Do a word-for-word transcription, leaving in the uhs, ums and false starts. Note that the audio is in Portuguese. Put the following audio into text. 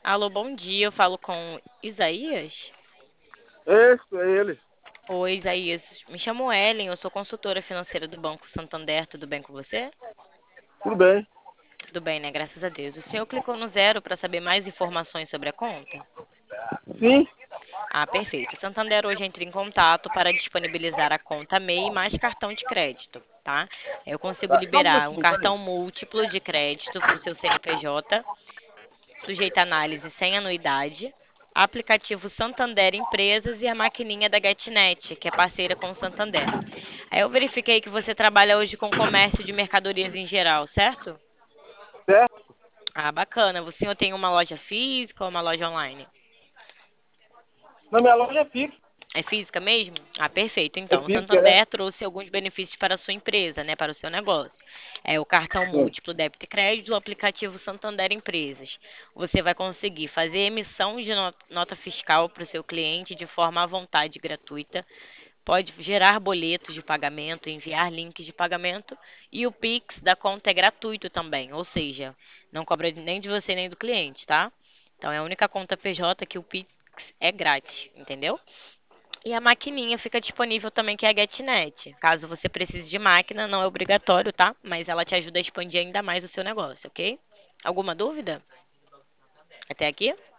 Alô, bom dia. Eu falo com Isaías. Esse é ele. Oi, Isaías. Me chamo Ellen, eu sou consultora financeira do Banco Santander. Tudo bem com você? Tudo bem? Tudo bem, né? Graças a Deus. O senhor clicou no zero para saber mais informações sobre a conta? Sim. Ah, perfeito. O Santander hoje entra em contato para disponibilizar a conta M E I mais cartão de crédito, tá? Eu consigo Tá, só um liberar um minutinho, peraí. cartão múltiplo de crédito para o seu C N P J sujeita a análise sem anuidade, aplicativo Santander Empresas e a maquininha da GetNet, que é parceira com o Santander. Aí eu verifiquei que você trabalha hoje com comércio de mercadorias em geral, certo? Certo? Ah, bacana. O senhor tem uma loja física ou uma loja online? Na minha loja é fixa. É física mesmo? Ah, perfeito. É Então, o física, é? Santander trouxe alguns benefícios para a sua empresa, né, para o seu negócio. É o cartão Sim. múltiplo débito e crédito, o aplicativo Santander Empresas. Você vai conseguir fazer emissão de no- nota fiscal para o seu cliente de forma à vontade gratuita. Pode gerar boletos de pagamento, enviar links de pagamento e o Pix da conta é gratuito também, ou seja, não cobra nem de você nem do cliente, tá? Então é a única conta P J que o Pix é grátis, entendeu? E a maquininha fica disponível também, que é a GetNet. Caso você precise de máquina, não é obrigatório, tá? Mas ela te ajuda a expandir ainda mais o seu negócio, ok? Alguma dúvida? Até aqui?